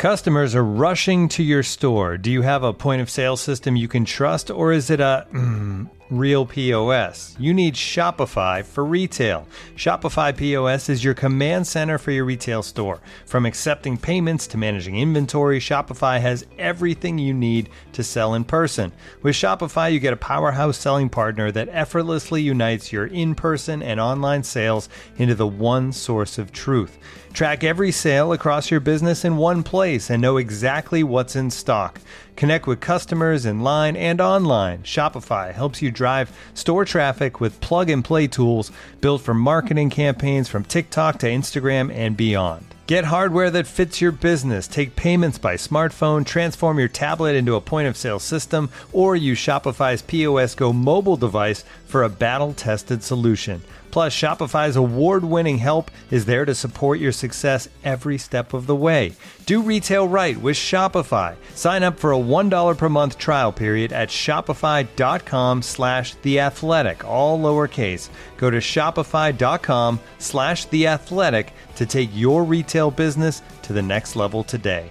Customers are rushing to your store. Do you have a point of sale system you can trust, or is it a real POS? You need Shopify for retail. Shopify POS is your command center for your retail store. From accepting payments to managing inventory, Shopify has everything you need to sell in person. With Shopify, you get a powerhouse selling partner that effortlessly unites your in-person and online sales into the one source of truth. Track every sale across your business in one place and know exactly what's in stock. Connect with customers in line and online. Shopify helps you drive store traffic with plug-and-play tools built for marketing campaigns from TikTok to Instagram and beyond. Get hardware that fits your business. Take payments by smartphone, transform your tablet into a point-of-sale system, or use Shopify's POS Go mobile device for a battle-tested solution. Plus, Shopify's award-winning help is there to support your success every step of the way. Do retail right with Shopify. Sign up for a $1 per month trial period at shopify.com/theathletic, all lowercase. Go to shopify.com/theathletic to take your retail business to the next level today.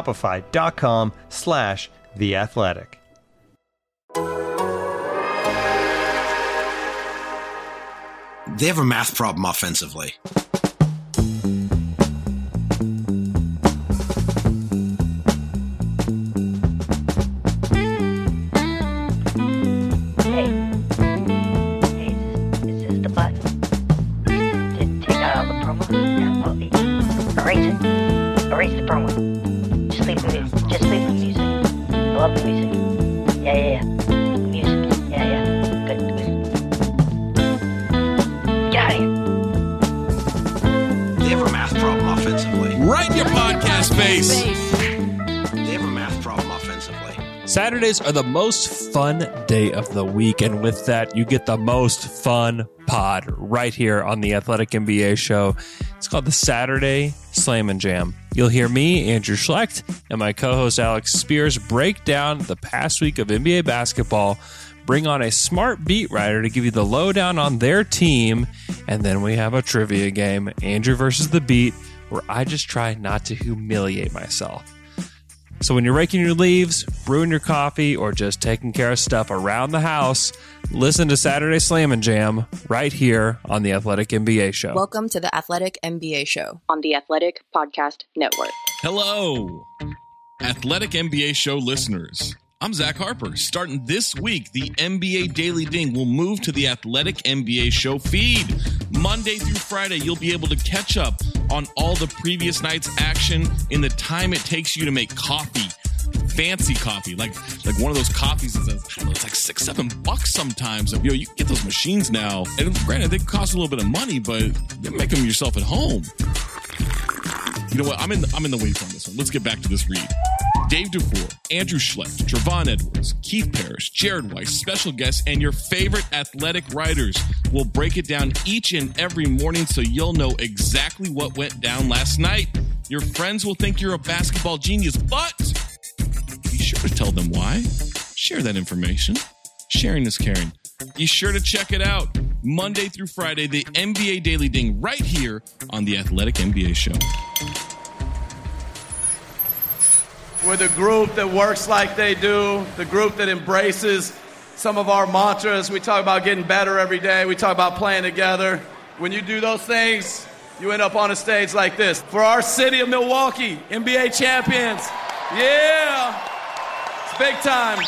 Shopify.com/theathletic. They have a math problem offensively. Hey, is this the button? Take out all the promo? Yeah, erase it. Erase the promo. Just leave the music. Just leave the music. I love the music. Yeah. Music. Yeah. Good. Get out of here. They have a math problem offensively. Right in your podcast face. They have a math problem offensively. Saturdays are the most fun day of the week, and with that, you get the most fun pod right here on the Athletic NBA show. It's called the Saturday Slam and Jam. You'll hear me, Andrew Schlecht, and my co-host Alex Spears break down the past week of NBA basketball, bring on a smart beat writer to give you the lowdown on their team, and then we have a trivia game, Andrew versus the Beat, where I just try not to humiliate myself. So when you're raking your leaves, brewing your coffee, or just taking care of stuff around the house, listen to Saturday Slam and Jam right here on the Athletic NBA show. Welcome to the Athletic NBA show on the Athletic Podcast Network. Hello, Athletic NBA show listeners. I'm Zach Harper. Starting this week, the NBA Daily Ding will move to the Athletic NBA show feed. Monday through Friday, you'll be able to catch up on all the previous night's action in the time it takes you to make coffee. Fancy coffee, like one of those coffees that says, I don't know, it's like $6-7 sometimes. You know, you can get those machines now. And granted, they cost a little bit of money, but you make them yourself at home. You know what? I'm in the wave on this one. Let's get back to this read. Dave Dufour, Andrew Schlecht, Trevon Edwards, Keith Parrish, Jared Weiss, special guests, and your favorite athletic writers will break it down each and every morning so you'll know exactly what went down last night. Your friends will think you're a basketball genius, but be sure to tell them why. Share that information. Sharing is caring. Be sure to check it out. Monday through Friday, the NBA Daily Ding right here on the Athletic NBA show. We're the group that works like they do, the group that embraces some of our mantras. We talk about getting better every day. We talk about playing together. When you do those things, you end up on a stage like this. For our city of Milwaukee, NBA champions. Yeah! It's big time.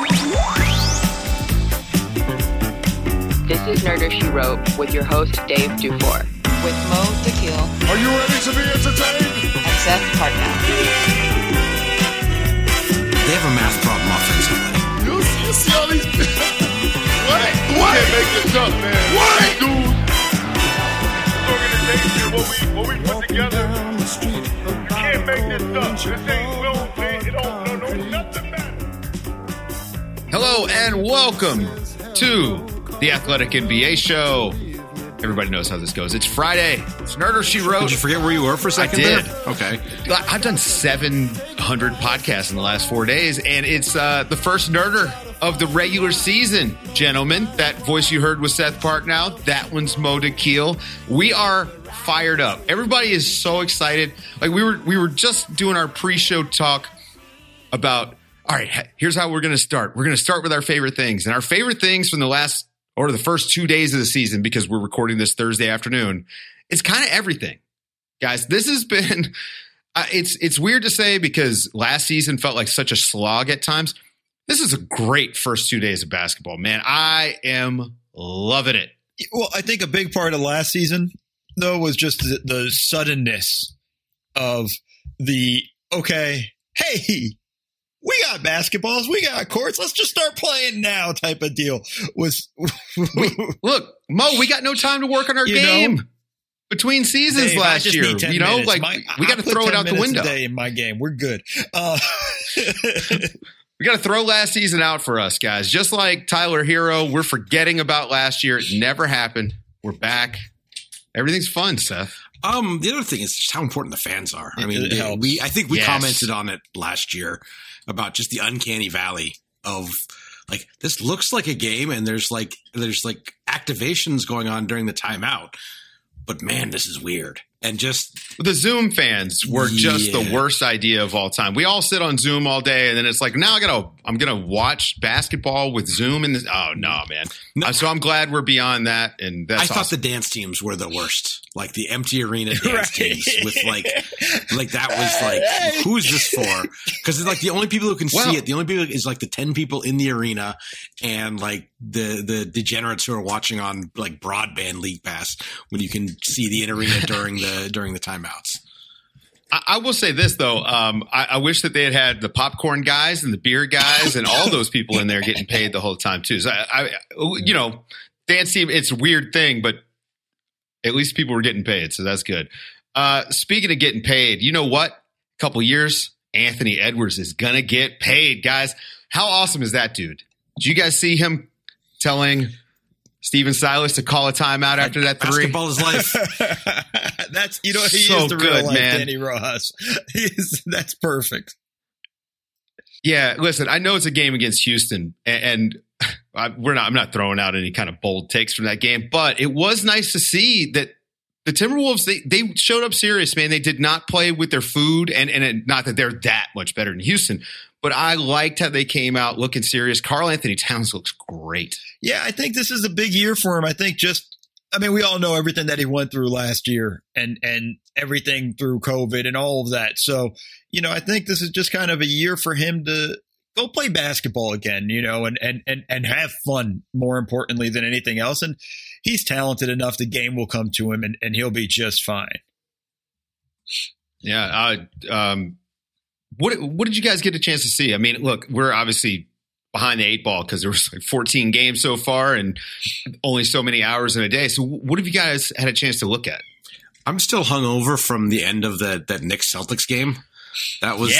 This is Nerder She Wrote with your host, Dave Dufour. With Mo Dakhil. Are you ready to be entertained? And Seth Partnow. They have a math problem offensively. You see all these... What? You can't make this up, man. What? Dude. Organization, what we put together, you can't make this up. This ain't it don't know nothing matter. Hello and welcome to the Athletic NBA show. Everybody knows how this goes. It's Friday. It's Nerder She Wrote. Did you forget where you were for a second? I did. There? Okay. I've done 700 podcasts in the last 4 days, and it's the first Nerder of the regular season, gentlemen. That voice you heard was Seth Partnow. That one's Mo Dakhil. We are fired up. Everybody is so excited. Like we were just doing our pre-show talk about, all right, here's how we're going to start. We're going to start with our favorite things. And our favorite things from the first 2 days of the season, because we're recording this Thursday afternoon, it's kind of everything. Guys, this has been it's weird to say because last season felt like such a slog at times. This is a great first 2 days of basketball, man. I am loving it. Well, I think a big part of last season, though, was just the suddenness of hey, we got basketballs, we got courts, let's just start playing now type of deal. Look, Mo, we got no time to work on our game between seasons last year. We got to throw it out the window. In my game, we're good. We got to throw last season out for us, guys. Just like Tyler Hero, we're forgetting about last year. It never happened. We're back. Everything's fun, Seth. The other thing is just how important the fans are. I mean, I think we commented on it last year about just the uncanny valley of like, this looks like a game and there's like activations going on during the timeout, but man, this is weird. And just the Zoom fans were just the worst idea of all time. We all sit on Zoom all day, and then it's like, now I'm gonna watch basketball with Zoom. And oh no, man! No. So I'm glad we're beyond that. And that's thought the dance teams were the worst, like the empty arena dance teams with like that was like, who is this for? Because it's like the only people who can see it, the only people is like the 10 people in the arena, and like the degenerates who are watching on like broadband League Pass when you can see the in arena during the timeouts. I will say this though, I wish that they had the popcorn guys and the beer guys and all those people in there getting paid the whole time too. So dance team, it's a weird thing, but at least people were getting paid, so that's good. Speaking of getting paid, you know what? A couple years, Anthony Edwards is gonna get paid, guys. How awesome is that, dude? Did you guys see him telling Steven Silas to call a timeout after that three? Basketball is life. That's he is the real life Danny Rojas. That's perfect. Yeah, listen, I know it's a game against Houston, and I'm not throwing out any kind of bold takes from that game, but it was nice to see that the Timberwolves, they showed up serious, man. They did not play with their food, and not that they're that much better than Houston, but I liked how they came out looking serious. Karl Anthony Towns looks great. Yeah, I think this is a big year for him. I think we all know everything that he went through last year and everything through COVID and all of that. So, I think this is just kind of a year for him to go play basketball again, and have fun, more importantly than anything else. And he's talented enough. The game will come to him and he'll be just fine. Yeah. What did you guys get a chance to see? I mean, look, we're obviously behind the 8 ball because there was like 14 games so far and only so many hours in a day. So what have you guys had a chance to look at? I'm still hungover from the end of that Knicks Celtics game. That was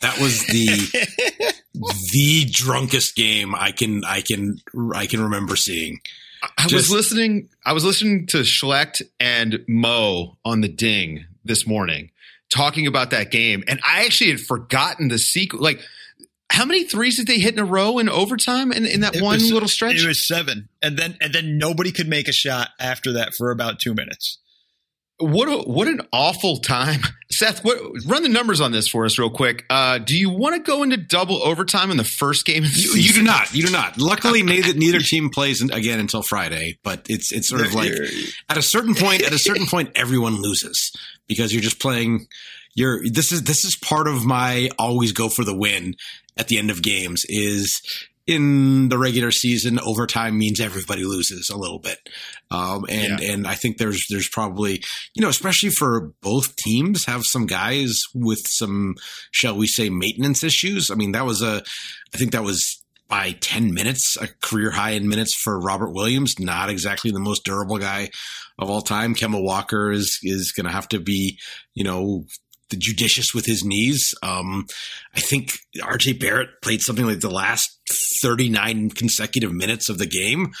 the drunkest game I can remember seeing. I was listening to Schlecht and Mo on the Ding this morning talking about that game, and I actually had forgotten the sequence. Like, how many threes did they hit in a row in overtime in that little stretch? It was 7, and then nobody could make a shot after that for about 2 minutes. What an awful time. Seth, run the numbers on this for us real quick. Do you want to go into double overtime in the first game of the season? You do not. Luckily, neither team plays again until Friday, but it's sort of like at a certain point, everyone loses because you're just playing. This is part of my always go for the win at the end of games is in the regular season, overtime means everybody loses a little bit. And I think there's probably, especially for both teams have some guys with some, shall we say, maintenance issues. I mean, I think that was by 10 minutes, a career high in minutes for Robert Williams, not exactly the most durable guy of all time. Kemba Walker is going to have to be, judicious with his knees. I think RJ Barrett played something like the last 39 consecutive minutes of the game.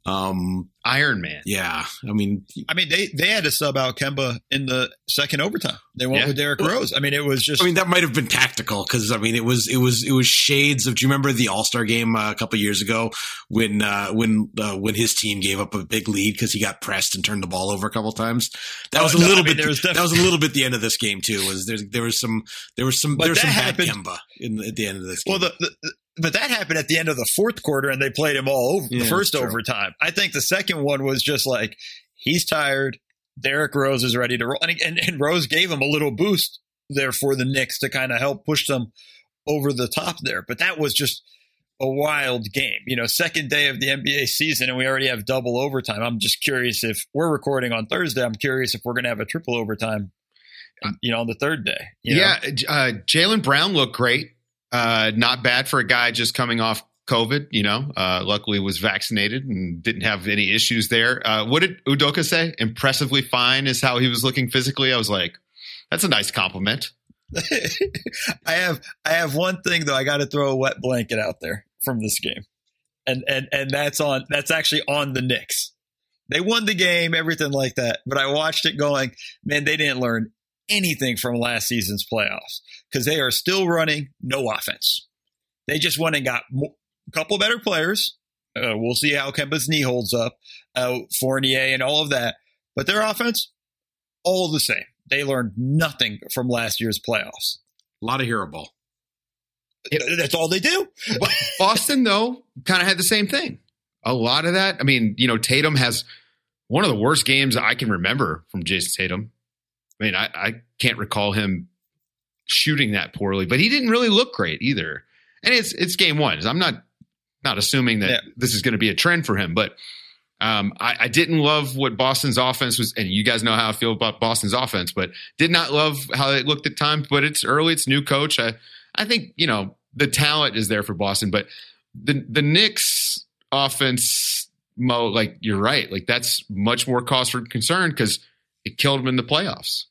Iron Man. Yeah. I mean, they had to sub out Kemba in the second overtime. They went with Derrick Rose. I mean, it was just. I mean, that might have been tactical because I mean, it was shades of. Do you remember the All-Star game a couple of years ago when his team gave up a big lead because he got pressed and turned the ball over a couple of times? That was a little bit. That was a little bit the end of this game too. There was some bad Kemba at the end of this game. Well, but that happened at the end of the fourth quarter, and they played him all over the first overtime. I think the second one was just like, he's tired. Derrick Rose is ready to roll. And Rose gave him a little boost there for the Knicks to kind of help push them over the top there. But that was just a wild game. Second day of the NBA season, and we already have double overtime. I'm just curious if we're recording on Thursday. I'm curious if we're going to have a triple overtime, on the third day. Jaylen Brown looked great. Not bad for a guy just coming off COVID, luckily was vaccinated and didn't have any issues there. What did Udoka say? Impressively fine is how he was looking physically. I was like, that's a nice compliment. I have one thing though. I got to throw a wet blanket out there from this game. And that's actually on the Knicks. They won the game, everything like that. But I watched it going, man, they didn't learn anything from last season's playoffs because they are still running no offense. They just went and got a couple better players. We'll see how Kemba's knee holds up, Fournier and all of that. But their offense, all the same. They learned nothing from last year's playoffs. A lot of hero ball. That's all they do. But Boston, though, kind of had the same thing. A lot of that. I mean, Tatum has one of the worst games I can remember from Jason Tatum. I mean, I can't recall him shooting that poorly, but he didn't really look great either. And it's game one. I'm not assuming that this is going to be a trend for him, but I didn't love what Boston's offense was. And you guys know how I feel about Boston's offense, but did not love how it looked at times. But it's early. It's new coach. I think, the talent is there for Boston, but the Knicks offense, Mo, like you're right. Like that's much more cause for concern because it killed them in the playoffs.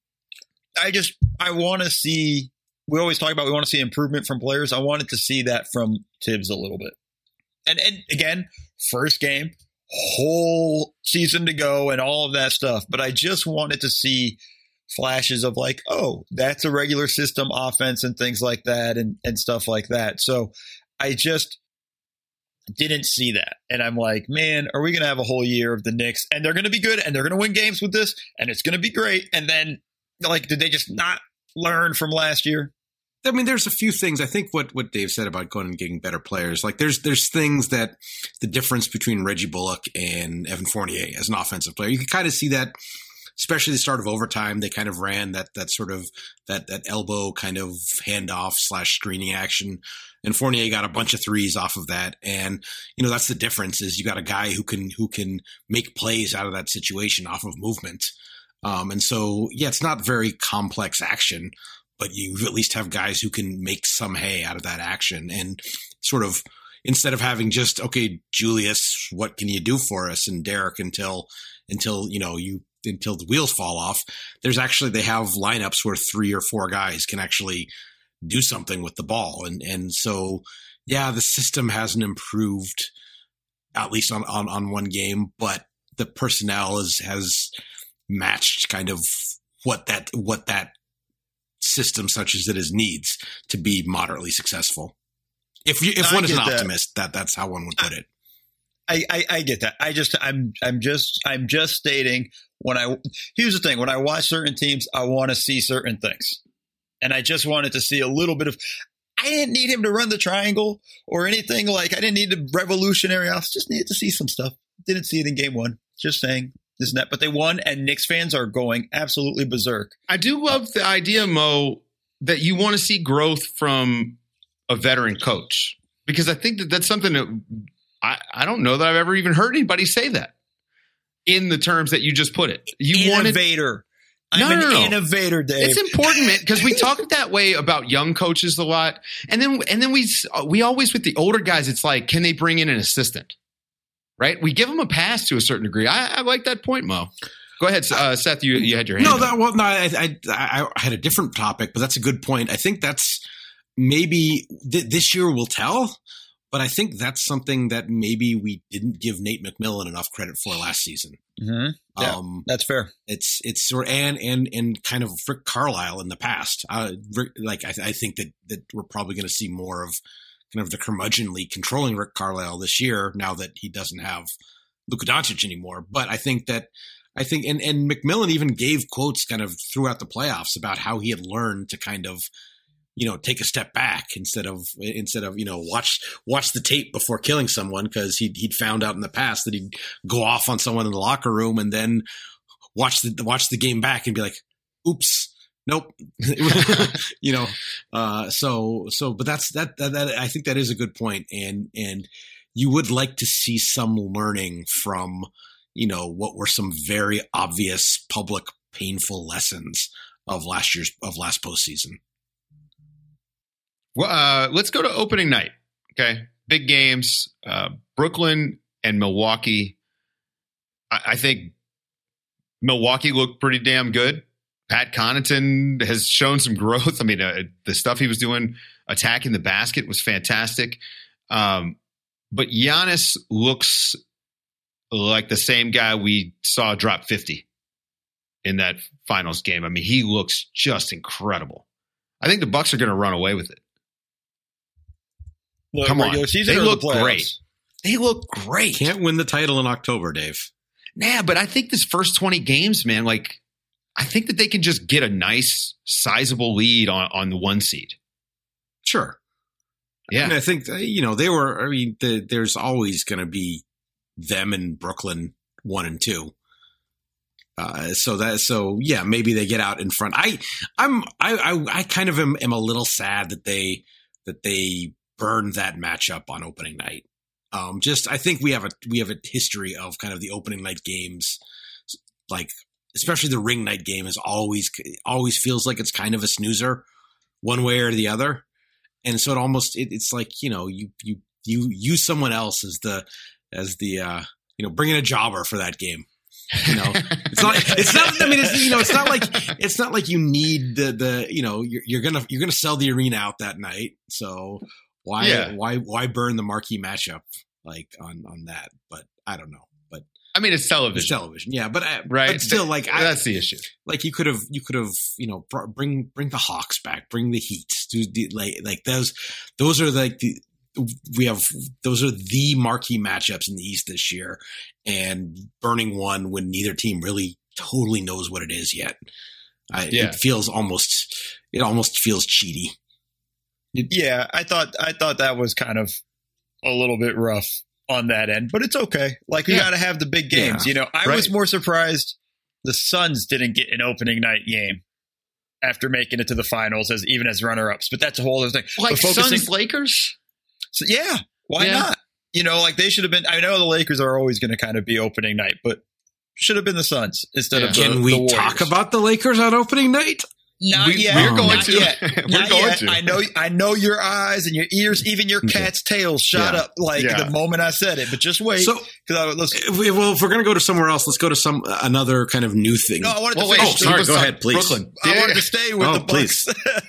I want to see, we always talk about, we want to see improvement from players. I wanted to see that from Tibbs a little bit. And again, first game, whole season to go and all of that stuff. But I just wanted to see flashes of like, oh, that's a regular system offense and things like that and stuff like that. So I just didn't see that. And I'm like, man, are we going to have a whole year of the Knicks and they're going to be good and they're going to win games with this and it's going to be great. And then did they just not learn from last year? I mean, there's a few things. I think what Dave said about going and getting better players, like there's things that the difference between Reggie Bullock and Evan Fournier as an offensive player, you can kind of see that, especially the start of overtime. They kind of ran that sort of that elbow kind of handoff / screening action. And Fournier got a bunch of threes off of that. And, that's the difference is you got a guy who can make plays out of that situation off of movement. And so, it's not very complex action, but you at least have guys who can make some hay out of that action and sort of instead of having just, okay, Julius, what can you do for us? And Derek until the wheels fall off. They have lineups where 3 or 4 guys can actually do something with the ball. And so, the system hasn't improved at least on one game, but the personnel has matched kind of what that system such as it is needs to be moderately succusul. If one is an optimist, that's how one would put it. I get that. I'm just stating here's the thing. When I watch certain teams, I want to see certain things. And I just wanted to see a little bit of, I didn't need him to run the triangle or anything like, I didn't need the revolutionary offense. Just needed to see some stuff. Didn't see it in game one. Just saying. Isn't that? But they won, and Knicks fans are going absolutely berserk. I do love the idea, Mo, that you want to see growth from a veteran coach, because I think that's something that I don't know that I've ever even heard anybody say that in the terms that you just put it. Innovator. I'm an innovator, Dave. It's important, man, because we talk that way about young coaches a lot, and then we always with the older guys, it's like, can they bring in an assistant? Right? We give them a pass to a certain degree. I like that point, Mo. Go ahead, Seth. You had your hand up. I had a different topic, but that's a good point. I think that's maybe this year will tell. But I think that's something that maybe we didn't give Nate McMillan enough credit for last season. Mm-hmm. Yeah, that's fair. It's sort of, and kind of Rick Carlisle in the past. I think that we're probably going to see more of kind of the curmudgeonly controlling Rick Carlisle this year now that he doesn't have Luka Doncic anymore. But I think and McMillan even gave quotes kind of throughout the playoffs about how he had learned to kind of, take a step back instead of watch the tape before killing someone, because he'd found out in the past that he'd go off on someone in the locker room and then watch the game back and be like, oops, nope. But that's that I think that is a good point. And you would like to see some learning from, what were some very obvious public painful lessons of last postseason. Well, let's go to opening night. Okay. Big games, Brooklyn and Milwaukee. I think Milwaukee looked pretty damn good. Pat Connaughton has shown some growth. I mean, the stuff he was doing attacking the basket was fantastic. But Giannis looks like the same guy we saw drop 50 in that finals game. I mean, he looks just incredible. I think the Bucks are going to run away with it. Come on. They look great. They look great. Can't win the title in October, Dave. Nah, but I think this first 20 games, man, I think that they can just get a nice, sizable lead on the 1 seed. Sure. Yeah. And I think, there's always going to be them and Brooklyn 1 and 2. Maybe they get out in front. I kind of am a little sad that they burned that matchup on opening night. I think we have a history of kind of the opening night games, especially the ring night game is always feels like it's kind of a snoozer one way or the other. And so it's like, you use someone else as the bring in a jobber for that game. It's not like you need you're going to sell the arena out that night. So why burn the marquee matchup on that? But I don't know. But I mean, it's television. It's television. Yeah. But right. But still, that's the issue. You could have, bring the Hawks back, bring the Heat. Those are those are the marquee matchups in the East this year, and burning one when neither team really totally knows what it is yet. It almost feels cheaty. I thought that was kind of a little bit rough on that end, but it's okay. You got to have the big games. Yeah. I was more surprised the Suns didn't get an opening night game after making it to the finals as runner-ups, but that's a whole other thing. Suns Lakers? So, why not? They should have been. I know the Lakers are always going to kind of be opening night, but should have been the Suns instead of the Can we talk about the Lakers on opening night? Not yet. We're going to. We're going to. I know your eyes and your ears, even your cat's tail shot up the moment I said it. But just wait. So, if we're going to go to somewhere else, let's go to another kind of new thing. No, I wanted to go ahead, please. Brooklyn. I wanted to stay with the Bucks.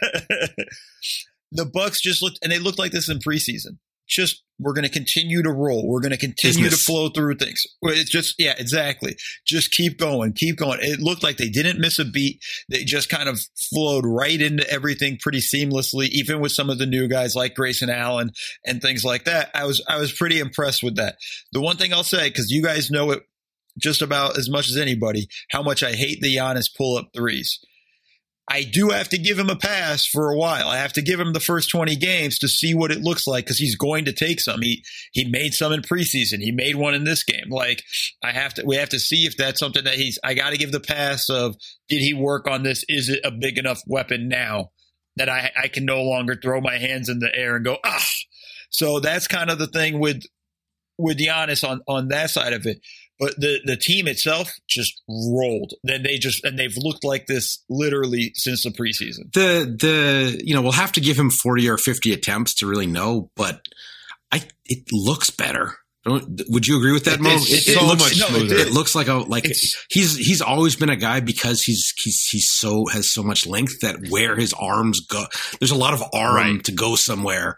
The Bucks just looked like this in preseason. We're going to continue to roll. We're going to continue to flow through things. It's just, exactly. Just keep going. It looked like they didn't miss a beat. They just kind of flowed right into everything pretty seamlessly, even with some of the new guys like Grayson Allen and things like that. I was pretty impressed with that. The one thing I'll say, because you guys know it just about as much as anybody, how much I hate the Giannis pull-up threes. I do have to give him a pass for a while. I have to give him the first 20 games to see what it looks like, because he's going to take some. He made some in preseason. He made one in this game. We have to see if that's something that I got to give the pass of, did he work on this? Is it a big enough weapon now that I can no longer throw my hands in the air and go, ah? So that's kind of the thing with Giannis on that side of it. But the team itself just rolled. Then they've looked like this literally since the preseason. We'll have to give him 40 or 50 attempts to really know, but it looks better. Would you agree with that, Mo? It looks much smoother. It looks he's always been a guy, because has so much length that where his arms go, there's a lot of arm to go somewhere.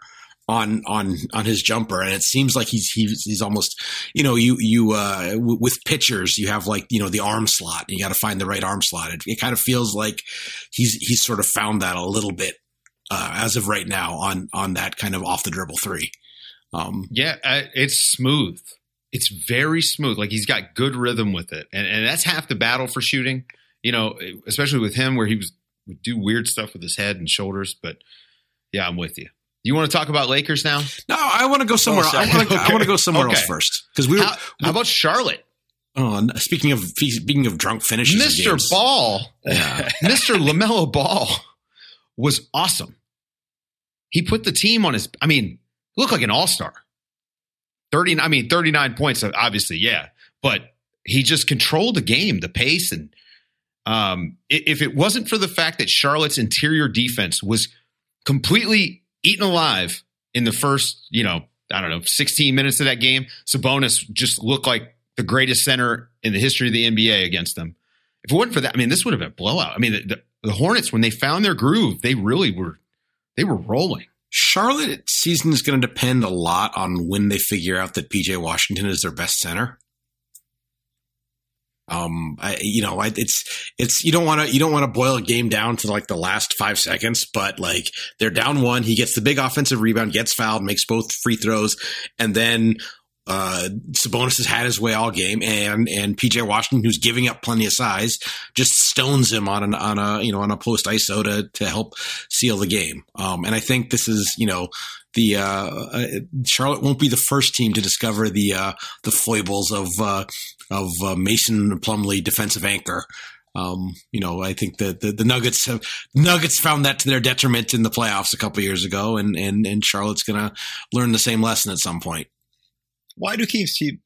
on his jumper, and it seems like he's almost, with pitchers you have like, the arm slot, and you got to find the right arm slot. It kind of feels like he's sort of found that a little bit as of right now on that kind of off the dribble three. It's smooth. It's very smooth. Like he's got good rhythm with it, and that's half the battle for shooting. Especially with him, where would do weird stuff with his head and shoulders. But yeah, I'm with you. You want to talk about Lakers now? No, I want to go somewhere. I want to go somewhere else first, because how about Charlotte? Oh, speaking of drunk finishes, Mr. Ball, Mr. LaMelo Ball was awesome. He put the team on his. I mean, looked like an all-star. 39 points, obviously, yeah, but he just controlled the game, the pace, and if it wasn't for the fact that Charlotte's interior defense was completely eaten alive in the first, 16 minutes of that game, Sabonis just looked like the greatest center in the history of the NBA against them. If it wasn't for that, this would have been a blowout. The Hornets, when they found their groove, they really were rolling. Charlotte season is going to depend a lot on when they figure out that PJ Washington is their best center. It's you don't want to boil a game down to like the last 5 seconds, but like they're down 1, he gets the big offensive rebound, gets fouled, makes both free throws, and then Sabonis has had his way all game, and PJ Washington, who's giving up plenty of size, just stones him on a post ISO to help seal the game. And I think this is, Charlotte won't be the first team to discover the foibles of Mason Plumlee, defensive anchor. I think the Nuggets found that to their detriment in the playoffs a couple of years ago, and Charlotte's going to learn the same lesson at some point. Why do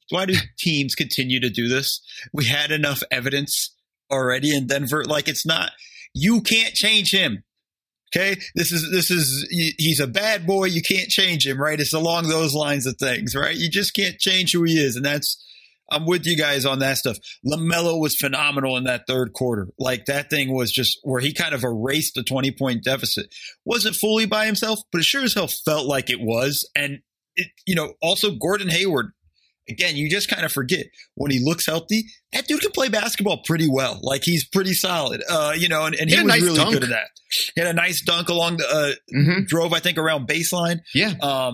teams continue to do this? We had enough evidence already in Denver. Like, it's not, you can't change him. Okay. He's a bad boy. You can't change him, right? It's along those lines of things, right? You just can't change who he is. And I'm with you guys on that stuff. LaMelo was phenomenal in that third quarter. Like, that thing was just where he kind of erased the 20-point deficit. Wasn't fully by himself, but it sure as hell felt like it was. And also Gordon Hayward, again, you just kind of forget when he looks healthy, that dude can play basketball pretty well. Like, he's pretty solid, and he was nice really dunk. Good at that. He had a nice dunk along the, drove, I think, around baseline. Yeah.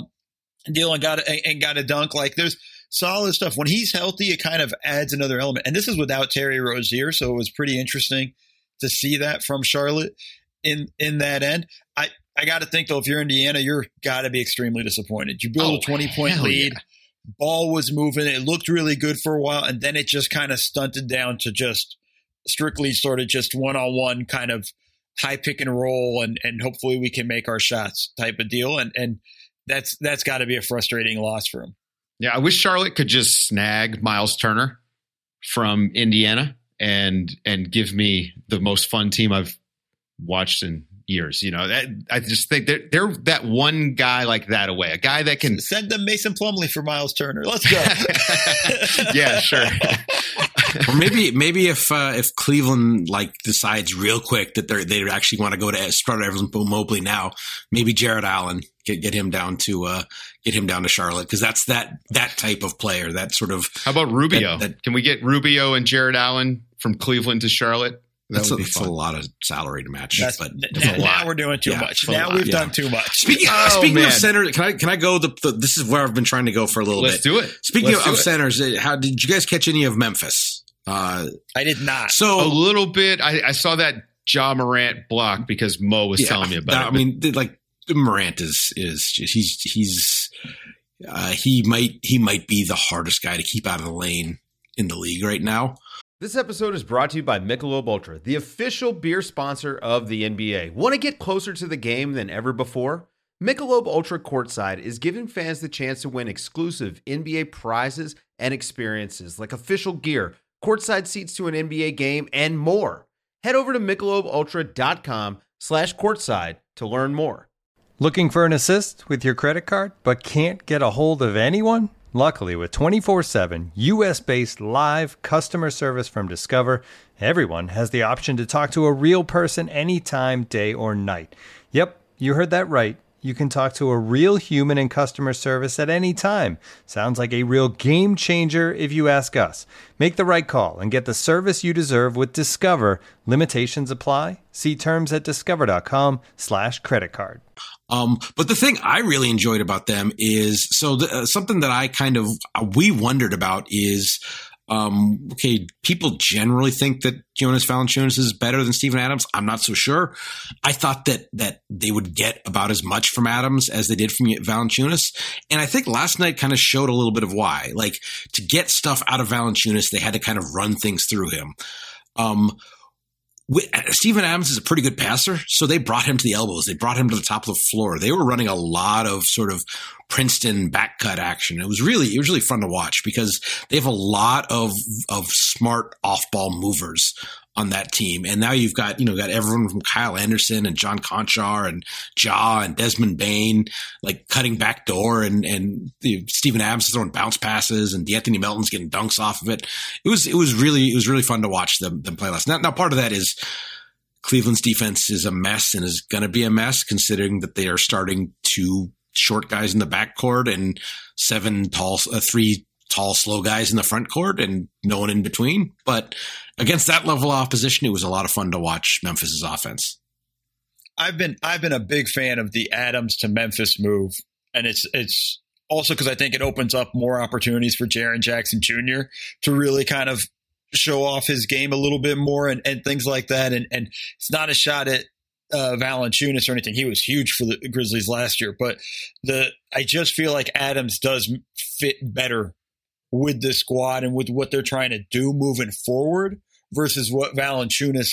Dylan got a dunk. Like, there's solid stuff. When he's healthy, it kind of adds another element. And this is without Terry Rozier. So it was pretty interesting to see that from Charlotte in that end. I got to think, though, if you're Indiana, you're got to be extremely disappointed. You build a 20-point lead. Yeah. Ball was moving. It looked really good for a while, and then it just kind of stunted down to just strictly sort of just one-on-one kind of high pick and roll, and hopefully we can make our shots type of deal. And that's got to be a frustrating loss for him. Yeah, I wish Charlotte could just snag Miles Turner from Indiana and give me the most fun team I've watched in years. I just think they're that one guy like that away, a guy that can send them Mason Plumlee for Miles Turner. Let's go. Yeah, sure. Or maybe if Cleveland decides real quick that they actually want to go to start Evan Mobley now, maybe Jared Allen get him down to Charlotte, because that's that type of player. That sort of. How about Rubio? Can we get Rubio and Jared Allen from Cleveland to Charlotte? That's a lot of salary to match. Now we're doing too much. Now we've done too much. Speaking of center, can I go? This is where I've been trying to go for a little bit. Let's do it. Speaking of centers, how did you guys catch any of Memphis? I did not. So a little bit. I saw that Ja Morant block because Mo was telling me about it. Morant he might be the hardest guy to keep out of the lane in the league right now. This episode is brought to you by Michelob Ultra, the official beer sponsor of the NBA. Want to get closer to the game than ever before? Michelob Ultra Courtside is giving fans the chance to win exclusive NBA prizes and experiences like official gear, courtside seats to an NBA game, and more. Head over to MichelobUltra.com/courtside to learn more. Looking for an assist with your credit card but can't get a hold of anyone? Luckily, with 24/7 U.S.-based live customer service from Discover, everyone has the option to talk to a real person anytime, day or night. Yep, you heard that right. You can talk to a real human in customer service at any time. Sounds like a real game changer if you ask us. Make the right call and get the service you deserve with Discover. Limitations apply. See terms at discover.com/creditcard. But the thing I really enjoyed about them is something that we wondered about is, okay, people generally think that Jonas Valanciunas is better than Steven Adams. I'm not so sure. I thought that they would get about as much from Adams as they did from Valanciunas. And I think last night kind of showed a little bit of why. Like, to get stuff out of Valanciunas, they had to kind of run things through him. Steven Adams is a pretty good passer, so they brought him to the elbows. They brought him to the top of the floor. They were running a lot of sort of Princeton back cut action. It was really fun to watch because they have a lot of smart off ball movers on that team. And now you've got everyone from Kyle Anderson and John Conchar and Ja and Desmond Bain, like cutting back door, and Steven Adams throwing bounce passes, and D'Anthony Melton's getting dunks off of it. It was really fun to watch them play last night. Now part of that is Cleveland's defense is a mess and is going to be a mess considering that they are starting 2 short guys in the backcourt and 3 tall, slow guys in the front court and no one in between. But against that level of opposition, it was a lot of fun to watch Memphis's offense. I've been a big fan of the Adams to Memphis move, and it's also because I think it opens up more opportunities for Jaren Jackson Jr. to really kind of show off his game a little bit more and things like that. And it's not a shot at Valanciunas or anything. He was huge for the Grizzlies last year, but I just feel like Adams does fit better with this squad and with what they're trying to do moving forward versus what Valanciunas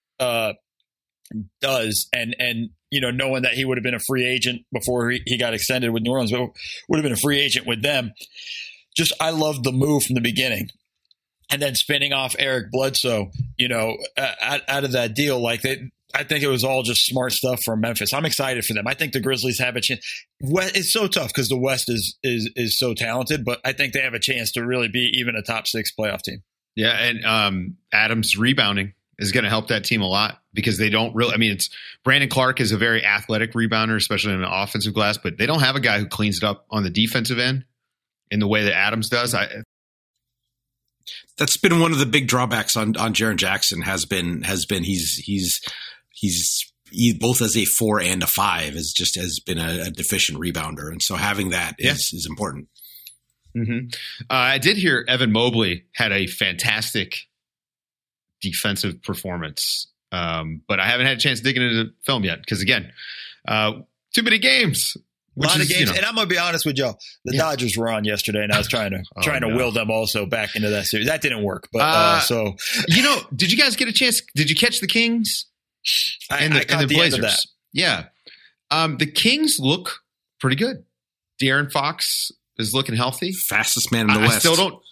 does. And knowing that he would have been a free agent before he got extended with New Orleans, but would have been a free agent with them. I loved the move from the beginning. And then spinning off Eric Bledsoe, out of that deal, I think it was all just smart stuff from Memphis. I'm excited for them. I think the Grizzlies have a chance. It's so tough because the West is so talented, but I think they have a chance to really be even a top 6 playoff team. Yeah, and Adams rebounding is going to help that team a lot because they don't really – it's Brandon Clark is a very athletic rebounder, especially in the offensive glass, but they don't have a guy who cleans it up on the defensive end in the way that Adams does. That's been one of the big drawbacks on Jaren Jackson has been he's both as a 4 and a 5 has been a deficient rebounder. And so having that is important. Mm-hmm. I did hear Evan Mobley had a fantastic defensive performance. But I haven't had a chance to dig into the film yet. Because again, too many games. A lot of games. And I'm going to be honest with y'all. The Dodgers were on yesterday, and I was trying to will them also back into that series. That didn't work. But did you guys get a chance? Did you catch the Kings and the Blazers? That. Yeah. The Kings look pretty good. De'Aaron Fox is looking healthy. Fastest man in the West.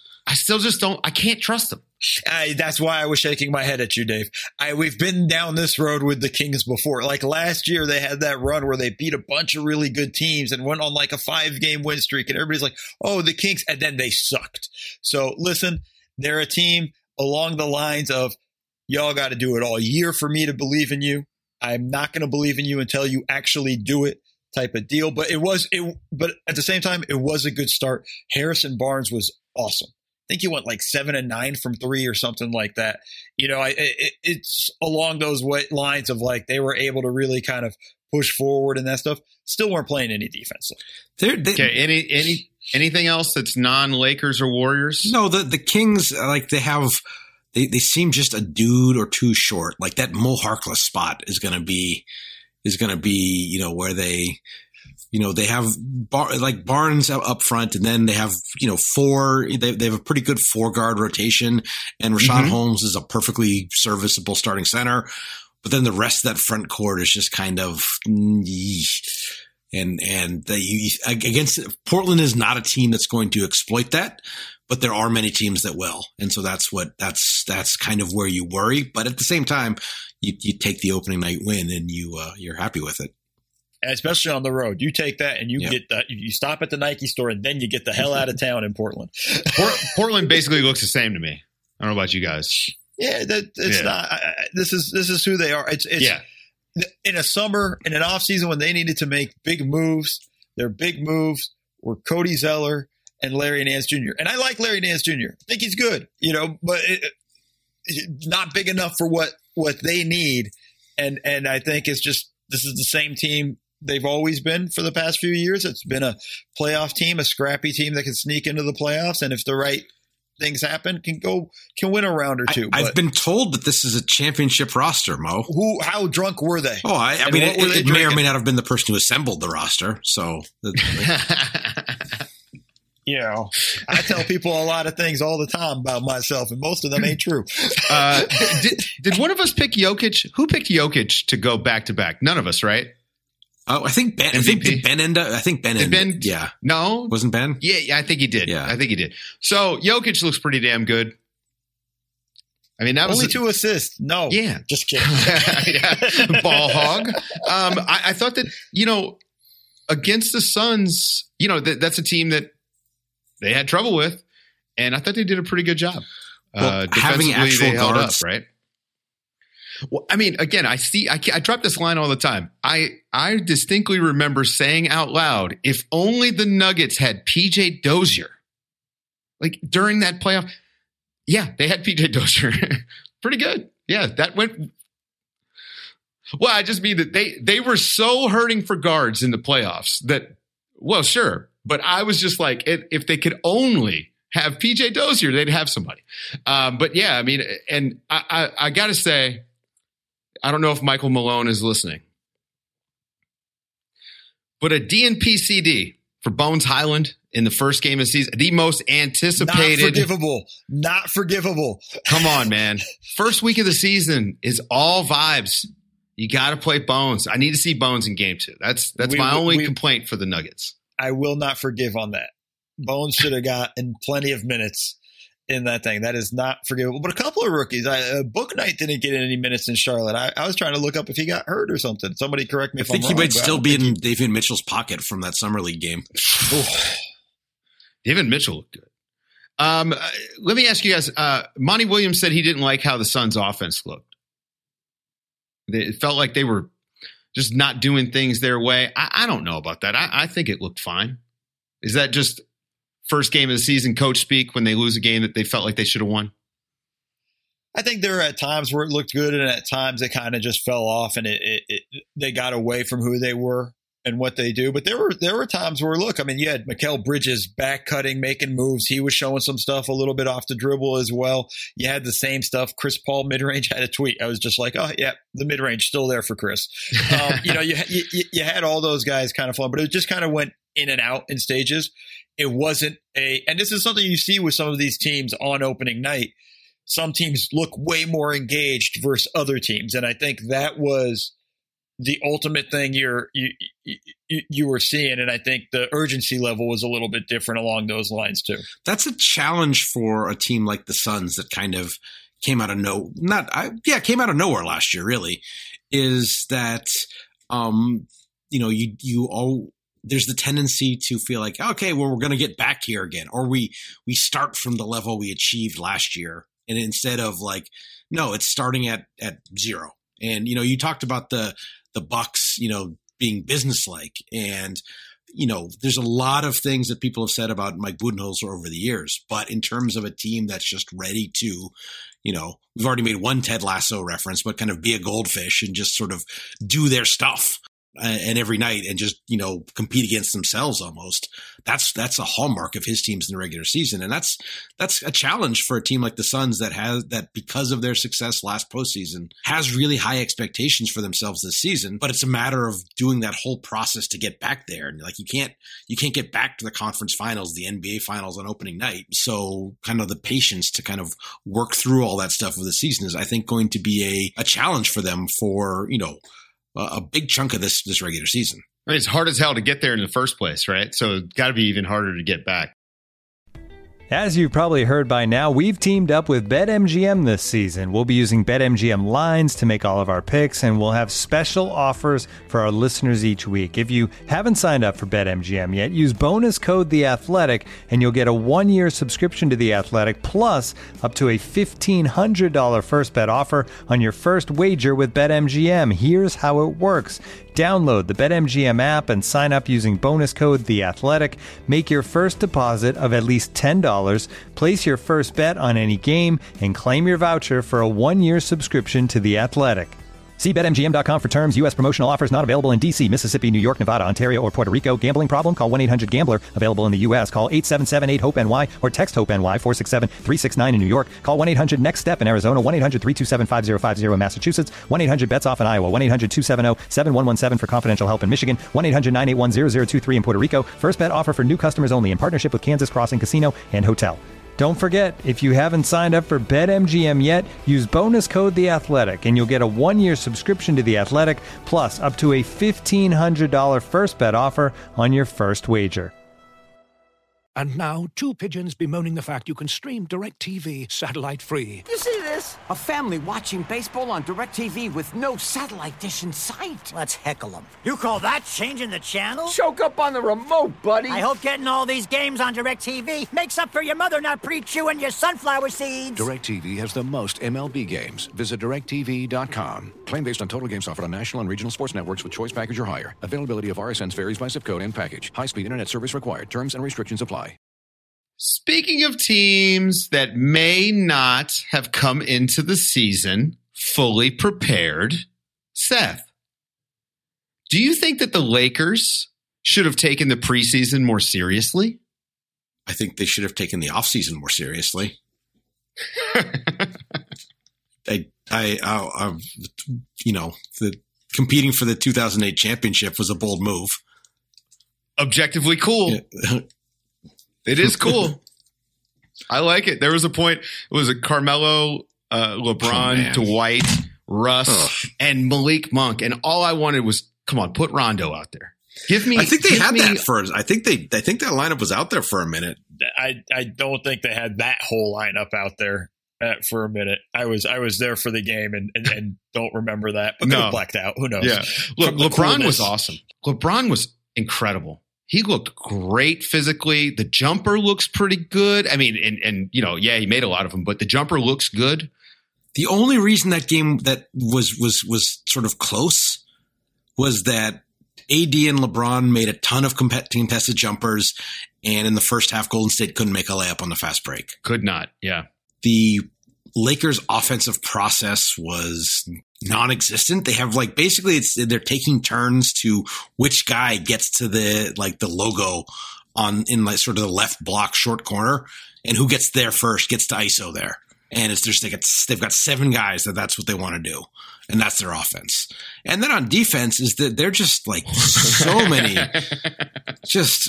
I can't trust him. That's why I was shaking my head at you, Dave. We've been down this road with the Kings before. Like last year, they had that run where they beat a bunch of really good teams and went on like a 5-game win streak. And everybody's like, oh, the Kings. And then they sucked. So listen, they're a team along the lines of y'all got to do it all year for me to believe in you. I'm not going to believe in you until you actually do it type of deal. But but at the same time, it was a good start. Harrison Barnes was awesome. I think he went like 7 and 9 from 3 or something like that. It's along those lines of like they were able to really kind of push forward and that stuff. Still weren't playing any defense. Okay. Anything else that's non-Lakers or Warriors? No, the Kings they seem just a dude or two short. Like that Mo Harkless spot is going to be where they. They have Barnes up front, and then they have, 4. They have a pretty good 4-guard rotation, and Rashawn Holmes is a perfectly serviceable starting center. But then the rest of that front court is just kind of, against Portland is not a team that's going to exploit that, but there are many teams that will, and so that's kind of where you worry. But at the same time, you take the opening night win, and you're happy with it. Especially on the road, you take that and you stop at the Nike store and then you get the hell out of town in Portland. Portland basically looks the same to me. I don't know about you guys. Yeah, it's not. This is who they are. in a summer, in an offseason when they needed to make big moves, their big moves were Cody Zeller and Larry Nance Jr. And I like Larry Nance Jr. I think he's good, but not big enough for what they need. And I think it's just, this is the same team they've always been for the past few years. It's been a playoff team, a scrappy team that can sneak into the playoffs. And if the right things happen, can win a round or two. I've been told that this is a championship roster, Mo. How drunk were they? Oh, I mean, it may or may not have been the person who assembled the roster. So, I tell people a lot of things all the time about myself, and most of them ain't true. Did one of us pick Jokic? Who picked Jokic to go back to back? None of us, right? Oh, I think Ben. Did Ben end up? I think Ben ended. Ben? Yeah. No, wasn't Ben? Yeah, I think he did. Yeah, I think he did. So Jokic looks pretty damn good. I mean, that only was 2 assists. No, yeah, just kidding. Ball hog. I thought that against the Suns, that's a team that they had trouble with, and I thought they did a pretty good job. Well, having actual guards, up, right? Well, I mean, again, I drop this line all the time. I distinctly remember saying out loud, if only the Nuggets had PJ Dozier, like during that playoff. Yeah, they had PJ Dozier. Pretty good. Yeah, that went. Well, I just mean that they were so hurting for guards in the playoffs that, well, sure. But I was just like, if they could only have PJ Dozier, they'd have somebody. But yeah, I mean, and I got to say, I don't know if Michael Malone is listening, but a DNP CD for Bones Highland in the first game of the season, the most anticipated. Not forgivable. Come on, man. First week of the season is all vibes. You got to play Bones. I need to see Bones in game 2. That's my only complaint for the Nuggets. I will not forgive on that. Bones should have gotten plenty of minutes in that thing. That is not forgivable. But a couple of rookies. Book Knight didn't get any minutes in Charlotte. I was trying to look up if he got hurt or something. Somebody correct me if I'm wrong. I think he might still be in David Mitchell's pocket from that summer league game. David Mitchell looked good. Let me ask you guys. Monty Williams said he didn't like how the Suns' offense looked. It felt like they were just not doing things their way. I don't know about that. I think it looked fine. Is that just first game of the season coach speak when they lose a game that they felt like they should have won? I think there are at times where it looked good, and at times it kind of just fell off, and they got away from who they were and what they do. But there were times where, look, I mean, you had Mikal Bridges back cutting, making moves. He was showing some stuff a little bit off the dribble as well. You had the same stuff. Chris Paul mid-range had a tweet. I was just like, oh, yeah, the mid-range still there for Chris. You had all those guys kind of fun, but it just kind of went in and out in stages. It wasn't and this is something you see with some of these teams on opening night. Some teams look way more engaged versus other teams. And I think that was the ultimate thing you were seeing, and I think the urgency level was a little bit different along those lines too. That's a challenge for a team like the Suns that kind of came out of nowhere last year. Really, is that there's the tendency to feel like, okay, well, we're going to get back here again, or we start from the level we achieved last year, and instead of like, no, it's starting at 0. And you talked about the Bucks, being businesslike, and there's a lot of things that people have said about Mike Budenholzer over the years. But in terms of a team that's just ready to, we've already made one Ted Lasso reference, but kind of be a goldfish and just sort of do their stuff and every night and just compete against themselves almost. That's a hallmark of his teams in the regular season, and that's a challenge for a team like the Suns that because of their success last postseason has really high expectations for themselves this season. But it's a matter of doing that whole process to get back there, and like you can't get back to the conference finals, the NBA finals on opening night. So kind of the patience to kind of work through all that stuff of the season is, I think, going to be a challenge for them for a big chunk of this regular season. I mean, it's hard as hell to get there in the first place, right? So it's got to be even harder to get back. As you've probably heard by now, we've teamed up with BetMGM this season. We'll be using BetMGM lines to make all of our picks, and we'll have special offers for our listeners each week. If you haven't signed up for BetMGM yet, use bonus code The Athletic, and you'll get a 1-year subscription to The Athletic, plus up to a $1,500 first bet offer on your first wager with BetMGM. Here's how it works. Download the BetMGM app and sign up using bonus code The Athletic. Make your first deposit of at least $10. Place your first bet on any game and claim your voucher for a 1-year subscription to The Athletic. See BetMGM.com for terms. U.S. promotional offers not available in D.C., Mississippi, New York, Nevada, Ontario, or Puerto Rico. Gambling problem? Call 1-800-GAMBLER. Available in the U.S. Call 877-8-HOPE-NY or text HOPE-NY 467-369 in New York. Call 1-800-NEXT-STEP in Arizona. 1-800-327-5050 in Massachusetts. 1-800-BETS-OFF in Iowa. 1-800-270-7117 for confidential help in Michigan. 1-800-981-0023 in Puerto Rico. First bet offer for new customers only in partnership with Kansas Crossing Casino and Hotel. Don't forget, if you haven't signed up for BetMGM yet, use bonus code The Athletic, and you'll get a 1-year subscription to The Athletic, plus up to a $1,500 first bet offer on your first wager. And now, two pigeons bemoaning the fact you can stream DirecTV satellite-free. You see this? A family watching baseball on DirecTV with no satellite dish in sight. Let's heckle them. You call that changing the channel? Choke up on the remote, buddy. I hope getting all these games on DirecTV makes up for your mother not pre-chewing your sunflower seeds. DirecTV has the most MLB games. Visit DirecTV.com. Claim based on total games offered on national and regional sports networks with choice package or higher. Availability of RSNs varies by zip code and package. High-speed internet service required. Terms and restrictions apply. Speaking of teams that may not have come into the season fully prepared, Seth, do you think that the Lakers should have taken the preseason more seriously? I think they should have taken the offseason more seriously. Competing for the 2008 championship was a bold move. Objectively cool. Yeah. It is cool. I like it. There was a point. It was a Carmelo, LeBron, Dwight, Russ, and Malik Monk, and all I wanted was, come on, put Rondo out there. Give me. I think they had that for. I think that lineup was out there for a minute. I don't think they had that whole lineup out there for a minute. I was there for the game and don't remember that. But no, blacked out. Who knows? Yeah. Look, LeBron was awesome. LeBron was incredible. He looked great physically. The jumper looks pretty good. I mean, and he made a lot of them, but the jumper looks good. The only reason that game that was sort of close was that AD and LeBron made a ton of contested jumpers, and in the first half, Golden State couldn't make a layup on the fast break. Could not, yeah. The Lakers' offensive process was non-existent. They have basically they're taking turns to which guy gets to the logo in sort of the left block short corner, and who gets there first gets to ISO there. And it's just they've got 7 guys that's what they want to do, and that's their offense. And then on defense is that they're just so many just.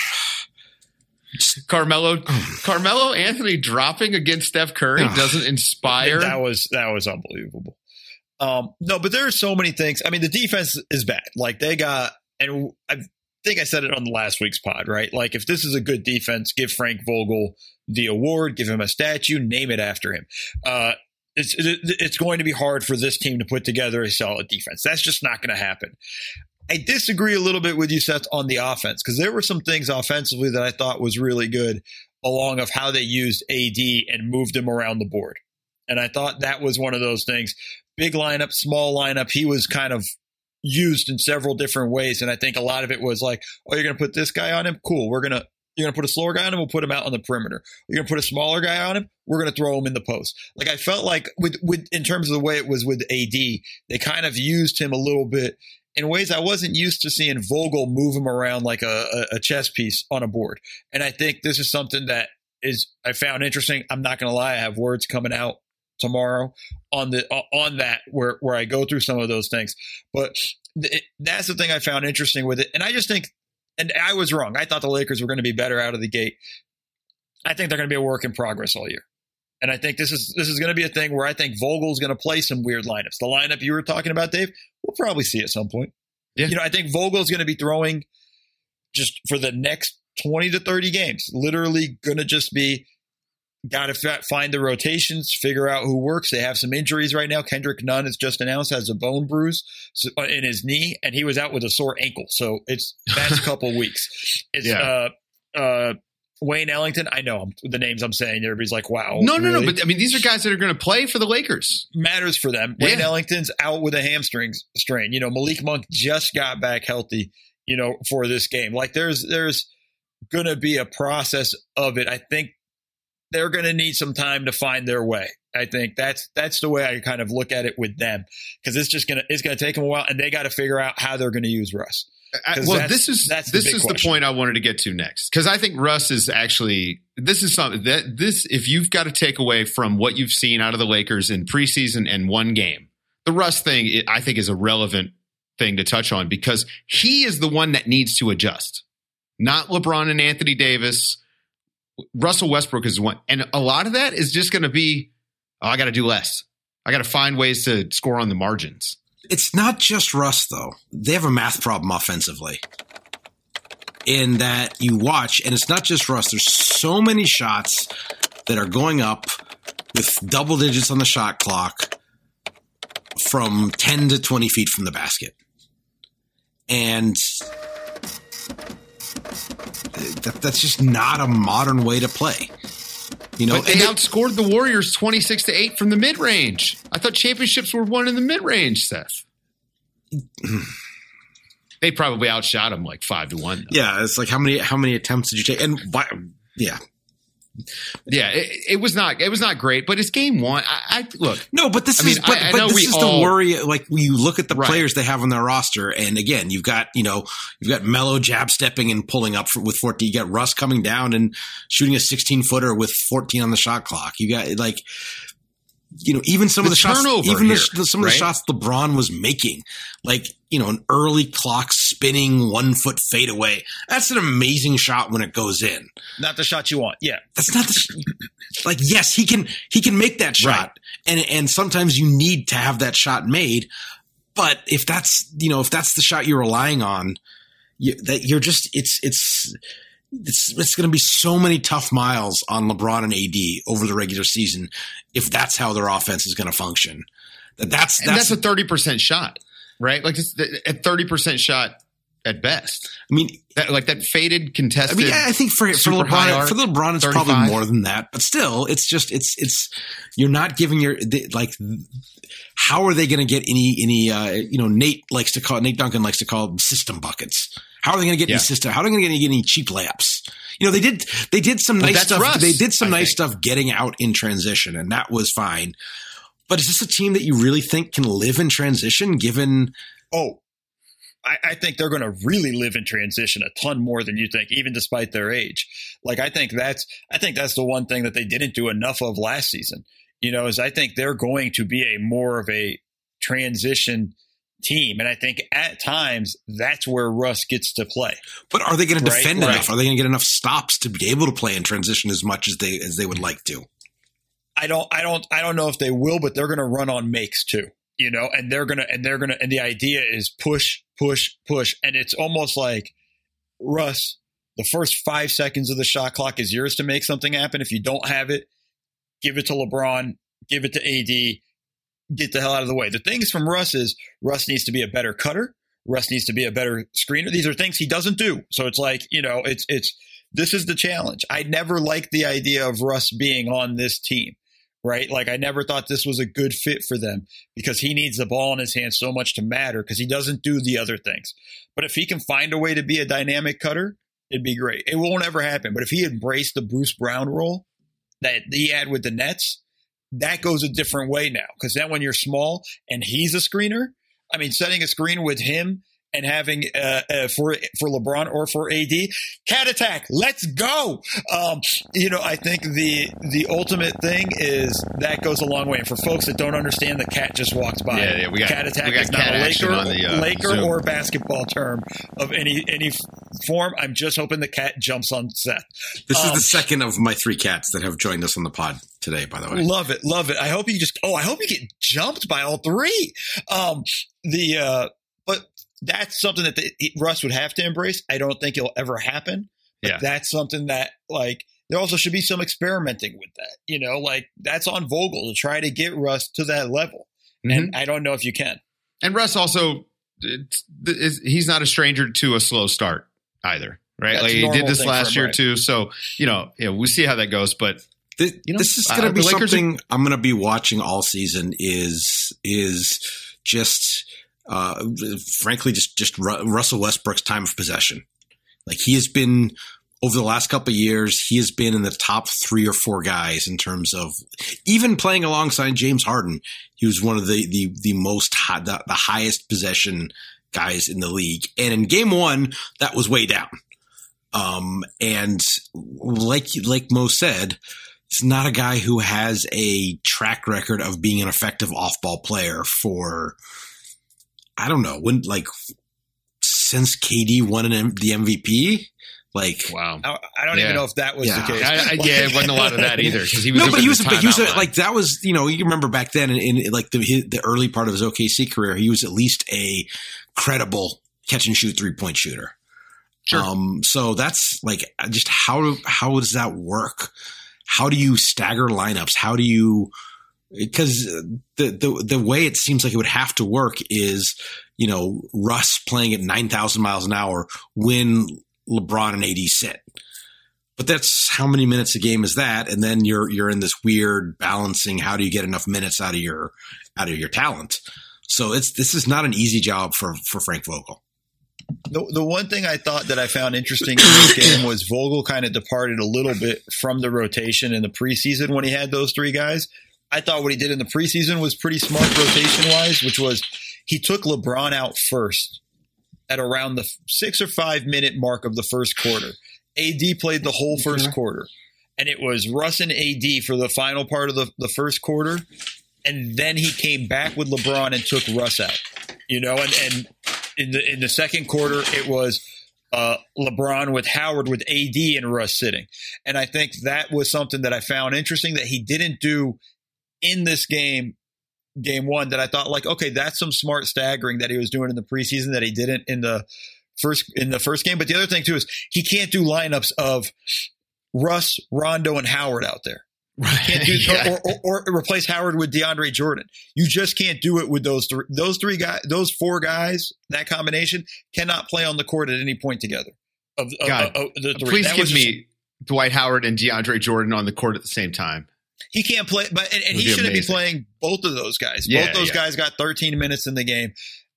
Carmelo Anthony dropping against Steph Curry doesn't inspire. That was unbelievable. No, but there are so many things. I mean, the defense is bad. They got, and I think I said it on the last week's pod, right? If this is a good defense, give Frank Vogel the award, give him a statue, name it after him. It's going to be hard for this team to put together a solid defense. That's just not going to happen. I disagree a little bit with you, Seth, on the offense, because there were some things offensively that I thought was really good along of how they used AD and moved him around the board. And I thought that was one of those things. Big lineup, small lineup. He was kind of used in several different ways. And I think a lot of it was you're going to put this guy on him? Cool. You're going to put a slower guy on him? We'll put him out on the perimeter. You're going to put a smaller guy on him? We're going to throw him in the post. I felt like with in terms of the way it was with AD, they kind of used him a little bit in ways I wasn't used to seeing Vogel move him around like a chess piece on a board. And I think this is something that I found interesting. I'm not going to lie. I have words coming out tomorrow on that where I go through some of those things. But that's the thing I found interesting with it. And I just think, and I was wrong. I thought the Lakers were going to be better out of the gate. I think they're going to be a work in progress all year. And I think this is going to be a thing where I think Vogel's going to play some weird lineups. The lineup you were talking about, Dave, we'll probably see at some point. Yeah. I think Vogel's going to be throwing just for the next 20 to 30 games. Literally going to just be got to find the rotations, figure out who works. They have some injuries right now. Kendrick Nunn has just announced has a bone bruise in his knee, and he was out with a sore ankle. So that's a couple weeks. It's Wayne Ellington. I know the names I'm saying. Everybody's like, wow. No. Really? But I mean, these are guys that are going to play for the Lakers. Matters for them. Wayne Ellington's out with a hamstring strain. Malik Monk just got back healthy, for this game. Like there's going to be a process of it. I think they're going to need some time to find their way. I think that's the way I kind of look at it with them, because it's going to take them a while, and they got to figure out how they're going to use Russ. This is the point I wanted to get to next, because I think Russ is actually this is something that if you've got to take away from what you've seen out of the Lakers in preseason and one game, the Russ thing I think is a relevant thing to touch on, because he is the one that needs to adjust, not LeBron and Anthony Davis. Russell Westbrook is one. And a lot of that is just going to be, I got to do less. I got to find ways to score on the margins. It's not just Russ, though. They have a math problem offensively in that you watch, and it's not just Russ. There's so many shots that are going up with double digits on the shot clock from 10 to 20 feet from the basket. And that's just not a modern way to play. But they outscored the Warriors 26-8 from the mid-range. I thought championships were won in the mid-range, Seth. They probably outshot them like 5-1. Yeah, it's like how many attempts did you take? And it was not great, but it's game one. I look. No, but this is the worry. Like you look at the players they have on their roster, and again, you've got Melo jab stepping and pulling up with 14. You got Russ coming down and shooting a 16-footer with 14 on the shot clock. You got even some of the shots, some of the shots LeBron was making, like an early clock spinning 1 foot fadeaway. That's an amazing shot when it goes in. Not the shot you want. Yeah, that's not the yes, he can make that shot, and sometimes you need to have that shot made. But if that's the shot you're relying on, it's going to be so many tough miles on LeBron and AD over the regular season if that's how their offense is going to function. That's a 30% shot, right? Like it's a 30% shot at best. I mean, that faded contested. I mean, I think for LeBron, it's 35. Probably more than that. But still, it's just you're not giving how are they going to get any Nate Duncan likes to call them system buckets. How are they going to get any system? How are they going to get any cheap layups? They did some nice stuff. Russ, they did some nice stuff getting out in transition, and that was fine. But is this a team that you really think can live in transition given? I think they're going to really live in transition a ton more than you think, even despite their age. Like, I think that's the one thing that they didn't do enough of last season, is I think they're going to be more of a transition team. And I think at times that's where Russ gets to play. But are they going to defend enough? Are they going to get enough stops to be able to play in transition as much as they would like to? I don't know if they will, but they're going to run on makes too, and the idea is push. And it's almost like, Russ, the first 5 seconds of the shot clock is yours to make something happen. If you don't have it, give it to LeBron, give it to AD, get the hell out of the way. The things from Russ is Russ needs to be a better cutter. Russ needs to be a better screener. These are things he doesn't do. So it's like, this is the challenge. I never liked the idea of Russ being on this team, right? Like, I never thought this was a good fit for them because he needs the ball in his hands so much to matter because he doesn't do the other things. But if he can find a way to be a dynamic cutter, it'd be great. It won't ever happen. But if he embraced the Bruce Brown role that he had with the Nets, that goes a different way now. Because then when you're small and he's a screener, I mean, setting a screen with him and having for LeBron or for AD, cat attack, let's go. I think the ultimate thing is that goes a long way. And for folks that don't understand, the cat just walks by. We got cat attack we got is not a Laker Zoom. or basketball term of any form. I'm just hoping the cat jumps on Seth. This is the second of my 3 cats that have joined us on the pod today, by the way. Love it. I hope you get jumped by all 3. But that's something that Russ would have to embrace. I don't think it'll ever happen, Like, that's something that, like, there also should be some experimenting with that. You know, like, that's on Vogel to try to get Russ to that level. Mm-hmm. And I don't know if you can. And Russ also, he's not a stranger to a slow start either, right? That's like he did this last year too. So, we'll see how that goes. But this is going to be something I'm going to be watching all season. Is just frankly just Russell Westbrook's time of possession. Like, he has been over the last couple of years, he has been in the top 3 or 4 guys in terms of even playing alongside James Harden. He was one of the most the highest possession guys in the league. And in game 1, that was way down. And like Mo said, it's not a guy who has a track record of being an effective off-ball player for, I don't know, since KD won the MVP. Like, wow, I don't even know if that was the case. It wasn't a lot of that either, because he was. No, but he was like, that was, you remember back then in like the early part of his OKC career, he was at least a credible catch and shoot 3-point shooter. Sure. So that's like, just how does that work? How do you stagger lineups? How do you? Because the way it seems like it would have to work is, Russ playing at 9,000 miles an hour when LeBron and AD sit. But that's how many minutes a game is that? And then you're in this weird balancing. How do you get enough minutes out of your talent? So this is not an easy job for Frank Vogel. The one thing I thought that I found interesting in this game was Vogel kind of departed a little bit from the rotation in the preseason when he had those 3 guys. I thought what he did in the preseason was pretty smart rotation-wise, which was he took LeBron out first at around the 6 or 5 minute mark of the first quarter. AD played the whole first quarter, and it was Russ and AD for the final part of the first quarter, and then he came back with LeBron and took Russ out. And in the second quarter, it was LeBron with Howard with AD and Russ sitting. And I think that was something that I found interesting that he didn't do in this game 1, that I thought, like, okay, that's some smart staggering that he was doing in the preseason that he didn't in the first game. But the other thing too is he can't do lineups of Russ, Rondo, and Howard out there. Right. Can't do or replace Howard with DeAndre Jordan. You just can't do it with those 3 guys, those 4 guys. That combination cannot play on the court at any point together. The 3. Please give me Dwight Howard and DeAndre Jordan on the court at the same time. He can't play, but he shouldn't be playing both of those guys. Both those guys got 13 minutes in the game.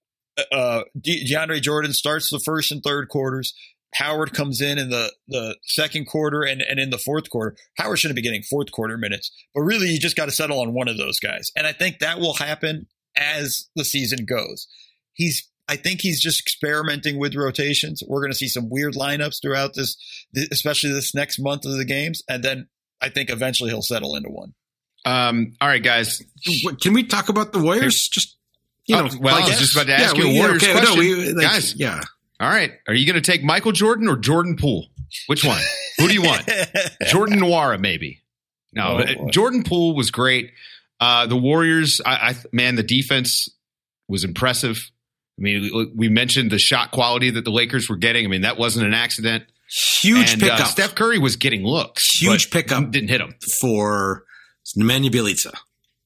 DeAndre Jordan starts the first and third quarters. Howard comes in the second quarter and in the fourth quarter. Howard shouldn't be getting fourth quarter minutes, but really you just got to settle on one of those guys. And I think that will happen as the season goes. I think he's just experimenting with rotations. We're going to see some weird lineups throughout this, especially this next month of the games. And then I think eventually he'll settle into one. All right, guys. Can we talk about the Warriors? Just, I was just about to ask you a Warriors question. Guys. Yeah. All right. Are you going to take Michael Jordan or Jordan Poole? Which one? Who do you want? Jordan Nwora, maybe. No, Jordan Poole was great. The Warriors, man, the defense was impressive. I mean, we mentioned the shot quality that the Lakers were getting. I mean, that wasn't an accident. Huge pickup. Steph Curry was getting looks. Huge pickup. Didn't hit him. For Nemanja Bjelica.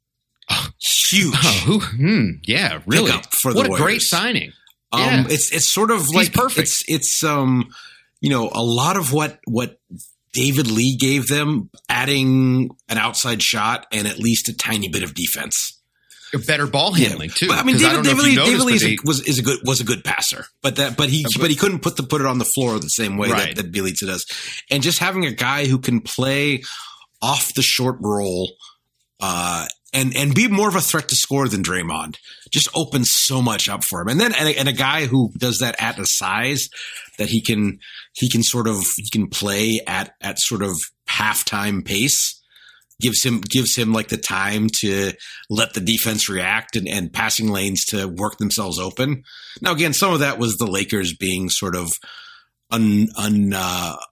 Huge. Yeah, really. For the what a Warriors. Great signing. It's sort of like perfect. It's a lot of what David Lee gave them, adding an outside shot and at least a tiny bit of defense. Better ball handling too. But, I mean, David Lee was a good passer, but he couldn't put it on the floor the same way that Bjelica does. And just having a guy who can play off the short roll, and be more of a threat to score than Draymond just opens so much up for him. And then and a guy who does that at a size that he can play at sort of halftime pace. Gives him like the time to let the defense react and passing lanes to work themselves open. Now, again, some of that was the Lakers being sort of unhelpfully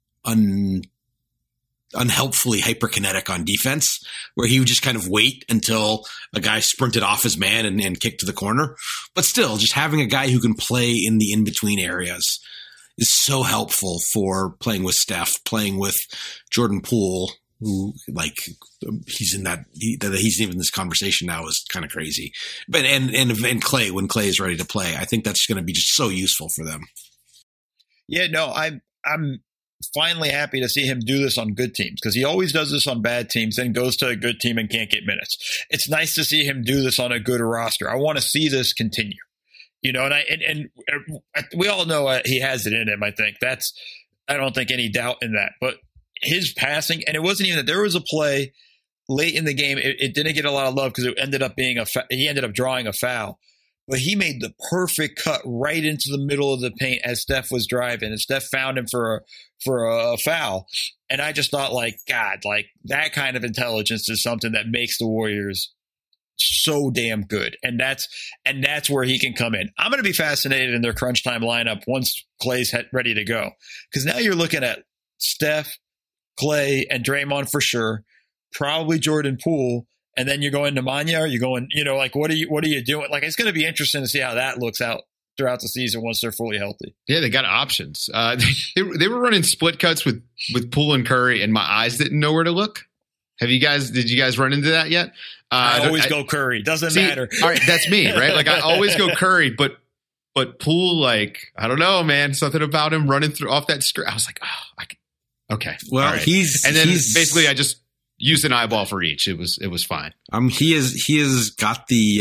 hyperkinetic on defense, where he would just kind of wait until a guy sprinted off his man and kicked to the corner. But still, just having a guy who can play in the in-between areas is so helpful for playing with Steph, playing with Jordan Poole, who like he's in that he's even in this conversation now is kind of crazy. But and Clay, when Clay is ready to play, I think that's going to be just so useful for them. Yeah, no, I'm finally happy to see him do this on good teams, because he always does this on bad teams, then goes to a good team and can't get minutes. It's nice to see him do this on a good roster. I want to see this continue. You know, and we all know he has it in him. I don't think any doubt in that. But his passing, and it wasn't even that. There was a play late in the game. It didn't get a lot of love because it ended up being he ended up drawing a foul. But he made the perfect cut right into the middle of the paint as Steph was driving, and Steph found him for a foul. And I just thought, like, God, like that kind of intelligence is something that makes the Warriors so damn good. And that's where he can come in. I'm going to be fascinated in their crunch time lineup once Clay's ready to go, because now you're looking at Steph, Clay, and Draymond for sure, probably Jordan Poole, and then you're going to Nemanja. Are you going, you know, like what are you doing? Like, it's going to be interesting to see how that looks out throughout the season once they're fully healthy. Yeah, they got options. They were running split cuts with Poole and Curry, and my eyes didn't know where to look. Did you guys run into that yet? I always go Curry. Doesn't matter. All right, that's me, right? Like, I always go Curry, but Poole, like, I don't know, man. Something about him running through off that screen. I was like, okay. Well, right. And then basically I just used an eyeball for each. It was fine. He has got the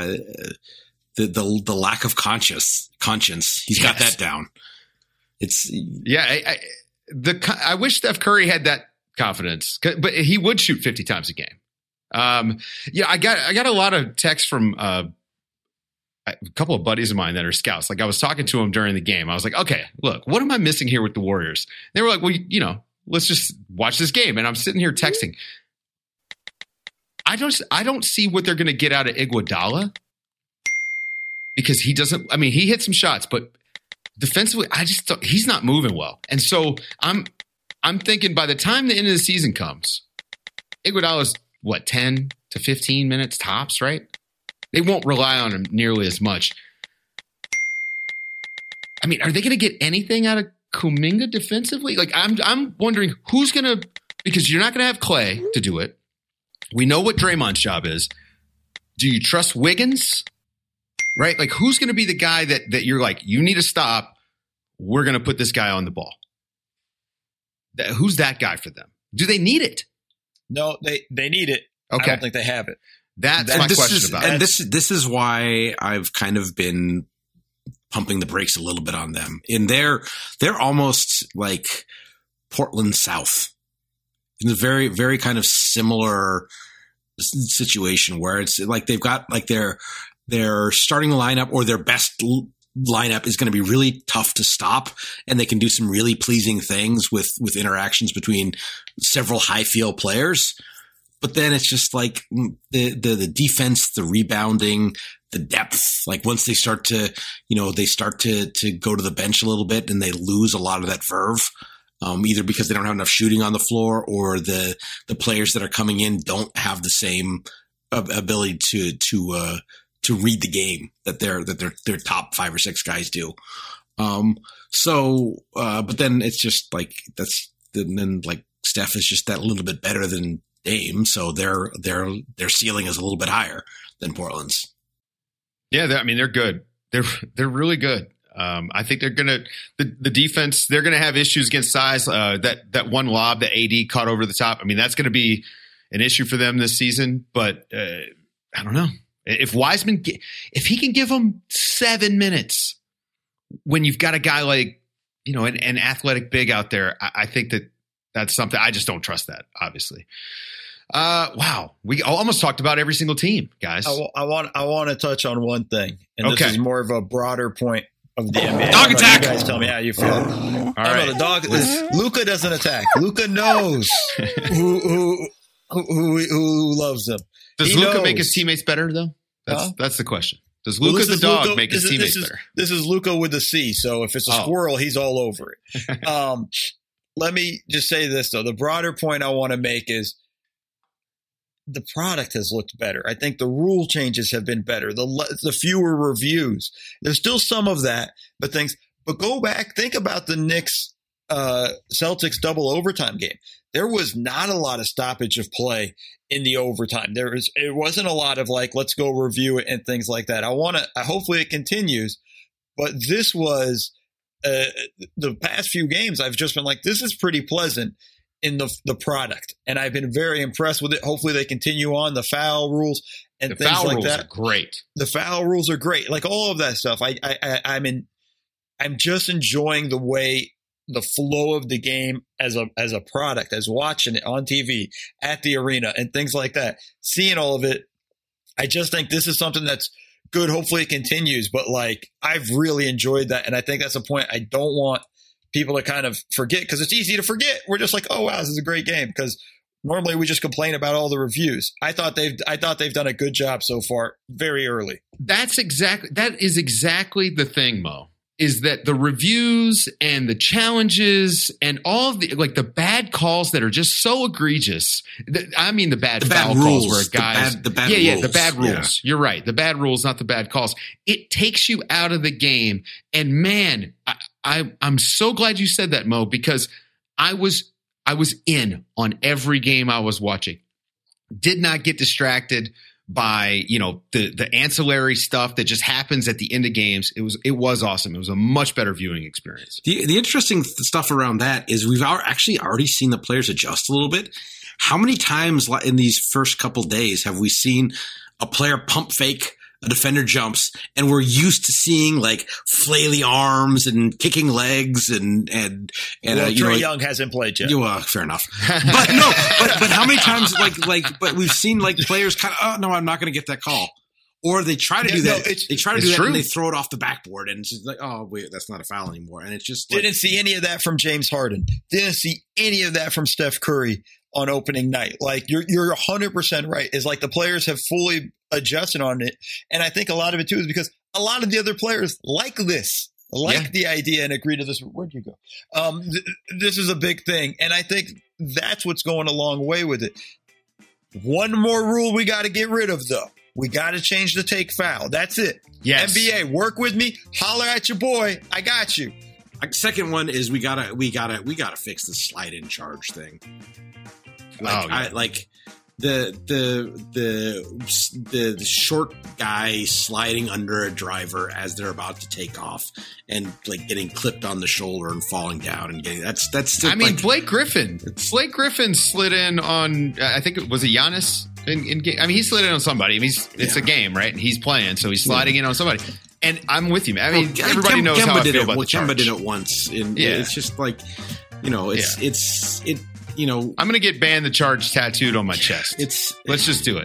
lack of conscience. He's got that down. I wish Steph Curry had that confidence, but he would shoot 50 times a game. I got a lot of texts from a couple of buddies of mine that are scouts. Like, I was talking to them during the game. I was like, okay, look, what am I missing here with the Warriors? They were like, well, you know, let's just watch this game. And I'm sitting here texting. I don't see what they're going to get out of Iguodala, because he hit some shots, but defensively, he's not moving well. And so I'm thinking by the time the end of the season comes, Iguodala's 10 to 15 minutes tops, right? They won't rely on him nearly as much. I mean, are they going to get anything out of Kuminga defensively? Like, I'm wondering who's going to, because you're not going to have Clay to do it. We know what Draymond's job is. Do you trust Wiggins? Right? Like, who's going to be the guy that you're like, you need to stop. We're going to put this guy on the ball. Who's that guy for them? Do they need it? No, they need it. Okay. I don't think they have it. That's my question about it. And this is why I've kind of been pumping the brakes a little bit on them. And they're almost like Portland South, in a very, very kind of similar situation where it's like they've got like their starting lineup, or their best lineup is going to be really tough to stop, and they can do some really pleasing things with interactions between several high field players. But then it's just like the defense, the rebounding, the depth. Like, once they start to, to go to the bench a little bit, and they lose a lot of that verve, either because they don't have enough shooting on the floor, or the players that are coming in don't have the same ability to read the game that their top 5 or 6 guys do. But then it's just like then like Steph is just that little bit better than Dame, so their ceiling is a little bit higher than Portland's. Yeah, they're good. They're really good. I think they're gonna the defense. They're gonna have issues against size. That one lob that AD caught over the top. I mean, that's gonna be an issue for them this season. But I don't know if Wiseman, if he can give them 7 minutes when you've got a guy like an athletic big out there. I think that's something. I just don't trust that, obviously. Wow. We almost talked about every single team, guys. I want to touch on one thing, and this is more of a broader point of the NBA. Dog attack. You guys tell me how you feel. All right. The dog. Luka doesn't attack. Luka knows who loves him. Does Luka make his teammates better, though? That's the question. Does Luka the dog make his teammates better? This is Luka with the C. So if it's a squirrel, he's all over it. Let me just say this, though. The broader point I want to make is the product has looked better. I think the rule changes have been better. The fewer reviews. There's still some of that, but But go back, think about the Knicks Celtics double overtime game. There was not a lot of stoppage of play in the overtime. It wasn't a lot of like, let's go review it and things like that. Hopefully it continues, but this was the past few games. I've just been like, this is pretty pleasant in the product, and I've been very impressed with it. Hopefully they continue on the foul rules and things like that. The foul rules are great. The foul rules are great. Like all of that stuff. I'm just enjoying the way the flow of the game as a product, as watching it on TV at the arena and things like that, seeing all of it. I just think this is something that's good. Hopefully it continues, but like I've really enjoyed that. And I think that's a point I don't want people to kind of forget, because it's easy to forget. We're just like, oh wow, this is a great game, because normally we just complain about all the reviews. I thought they've done a good job so far very early. That is exactly the thing, Mo. Is that the reviews and the challenges and all of the like the bad calls that are just so egregious. I mean, the bad foul calls where a guy's the bad rules. The bad rules. Yeah. You're right. The bad rules, not the bad calls. It takes you out of the game. And man, I'm so glad you said that, Mo, because I was in on every game I was watching. Did not get distracted by, the ancillary stuff that just happens at the end of games. It was awesome. It was a much better viewing experience. The interesting stuff around that is we've actually already seen the players adjust a little bit. How many times in these first couple days have we seen a player pump fake, a defender jumps, and we're used to seeing like flaily arms and kicking legs and Trae Young hasn't played yet. Fair enough. But how many times but we've seen like players kind of, oh no, I'm not going to get that call, or they try to do that. They try to do that and they throw it off the backboard, and it's just like, oh wait, that's not a foul anymore. And it's just didn't see any of that from James Harden. Didn't see any of that from Steph Curry on opening night. Like you're 100% right. Is like the players have fully adjusted on it. And I think a lot of it too is because a lot of the other players like this, the idea and agree to this. Where'd you go? This is a big thing. And I think that's what's going a long way with it. One more rule we got to get rid of though. We got to change the take foul. That's it. Yes. NBA, work with me. Holler at your boy. I got you. Second one is we gotta fix the slide in charge thing. The short guy sliding under a driver as they're about to take off and like getting clipped on the shoulder and falling down and getting that's. I mean, Blake Griffin slid in on. I think it was a Giannis in game. I mean, he slid in on somebody. I mean, it's a game, right? And he's playing, so he's sliding in on somebody. And I'm with you, man. I mean, everybody knows how I feel about the charge. Kemba did it once, and it's just like, I'm going to get banned the charge tattooed on my chest. Let's just do it.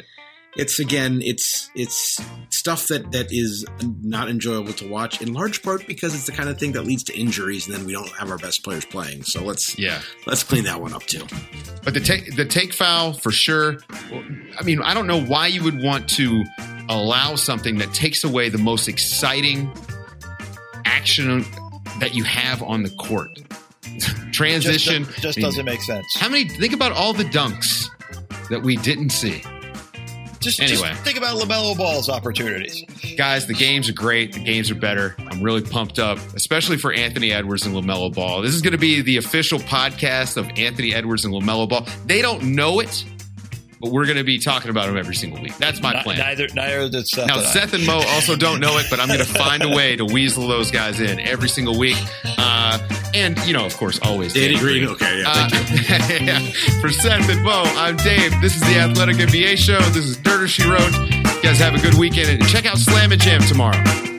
It's stuff that is not enjoyable to watch, in large part because it's the kind of thing that leads to injuries, and then we don't have our best players playing. So let's clean that one up too. But the take foul for sure. I mean, I don't know why you would want to allow something that takes away the most exciting action that you have on the court. Transition just doesn't make sense. Think about all the dunks that we didn't see. Just think about LaMelo Ball's opportunities. Guys, the games are great. The games are better. I'm really pumped up, especially for Anthony Edwards and LaMelo Ball. This is going to be the official podcast of Anthony Edwards and LaMelo Ball. They don't know it, but we're going to be talking about them every single week. That's my plan. Neither did Seth. Now, Seth and Mo also don't know it, but I'm going to find a way to weasel those guys in every single week. And, of course, always Danny Green. Okay, thank you. For Seth and Mo, I'm Dave. This is the Athletic NBA Show. This is Dirter She Wrote. You guys have a good weekend, and check out Slam and Jam tomorrow.